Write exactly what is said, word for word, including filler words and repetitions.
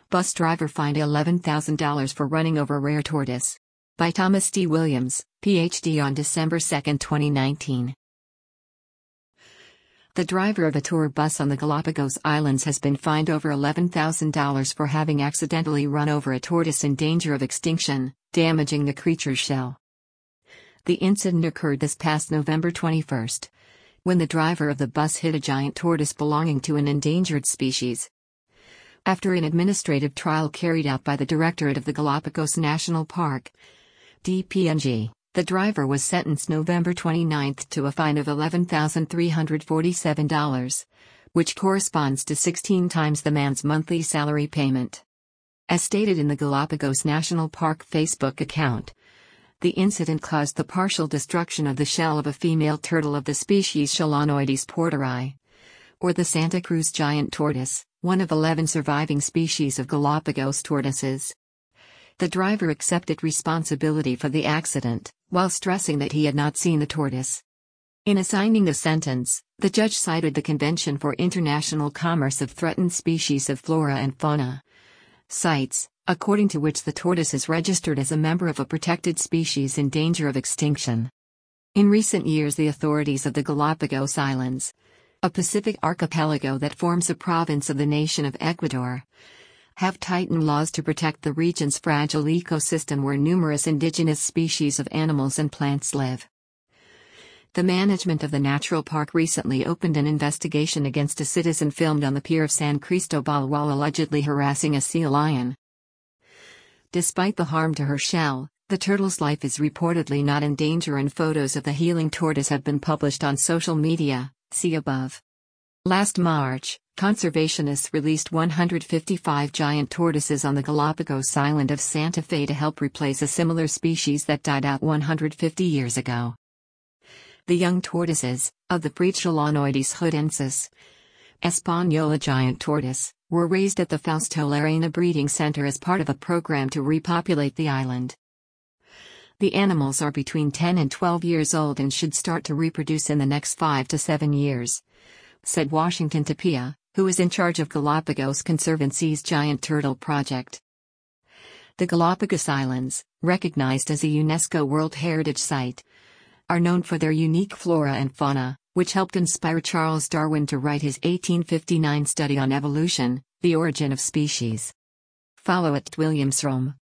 Bus driver fined eleven thousand dollars for running over rare tortoise. By Thomas D. Williams, P H D on December second, twenty nineteen. The driver of a tour bus on the Galapagos Islands has been fined over eleven thousand dollars for having accidentally run over a tortoise in danger of extinction, damaging the creature's shell. The incident occurred this past November twenty-first, when the driver of the bus hit a giant tortoise belonging to an endangered species. After an administrative trial carried out by the Directorate of the Galapagos National Park, D P N G, the driver was sentenced November twenty-ninth to a fine of eleven thousand three hundred forty-seven dollars, which corresponds to sixteen times the man's monthly salary payment. As stated in the Galapagos National Park Facebook account, the incident caused the partial destruction of the shell of a female turtle of the species Chelonoidis porteri, or the Santa Cruz giant tortoise, one of eleven surviving species of Galapagos tortoises. The driver accepted responsibility for the accident, while stressing that he had not seen the tortoise. In assigning the sentence, the judge cited the Convention for International Commerce of Threatened Species of Flora and Fauna, CITES, according to which the tortoise is registered as a member of a protected species in danger of extinction. In recent years, the authorities of the Galapagos Islands, a Pacific archipelago that forms a province of the nation of Ecuador, have tightened laws to protect the region's fragile ecosystem where numerous indigenous species of animals and plants live. The management of the natural park recently opened an investigation against a citizen filmed on the pier of San Cristobal while allegedly harassing a sea lion. Despite the harm to her shell, the turtle's life is reportedly not in danger, and photos of the healing tortoise have been published on social media, see above. Last March, conservationists released one hundred fifty-five giant tortoises on the Galapagos island of Santa Fe to help replace a similar species that died out one hundred fifty years ago. The young tortoises, of the breed Chelonoidis hoodensis Española giant tortoise, were raised at the Fausto Llarena Breeding Center as part of a program to repopulate the island. The animals are between ten and twelve years old and should start to reproduce in the next five to seven years, said Washington Tapia, who is in charge of Galapagos Conservancy's Giant Turtle Project. The Galapagos Islands, recognized as a UNESCO World Heritage Site, are known for their unique flora and fauna, which helped inspire Charles Darwin to write his eighteen fifty-nine study on evolution, The Origin of Species. Follow at Williams Rome.